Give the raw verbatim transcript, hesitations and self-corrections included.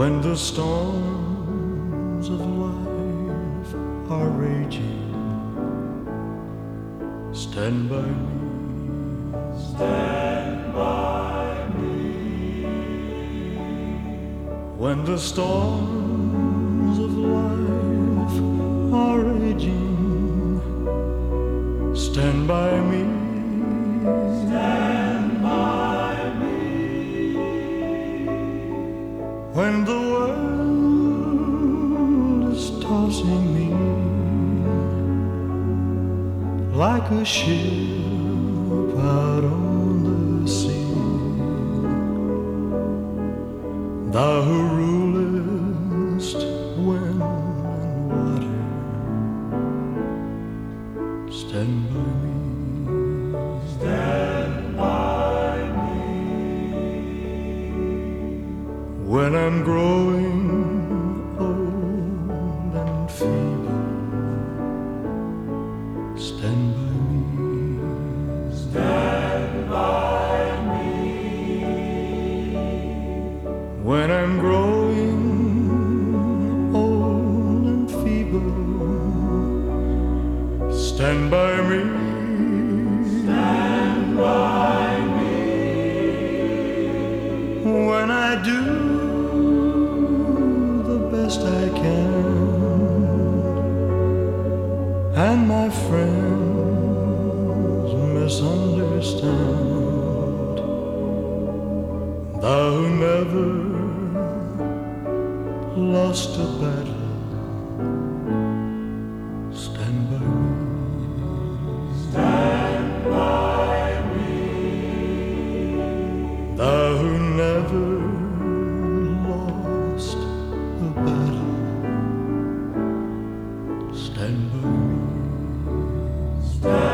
When the storms of life are raging, stand by me, stand by me. When the storms of life are raging, stand by me, stand by me. When the world is tossing me like a ship out on the sea, thou who rulest wind and water, stand by me, stand by me. When I'm growing old and feeble, stand by me, stand by me. When I'm growing old and feeble, stand by me, stand by me. When I do the best I can, and my friends misunderstand, thou who never lost a battle, stand by me, stand by me. Thou who never lost a battle, stand by me, stand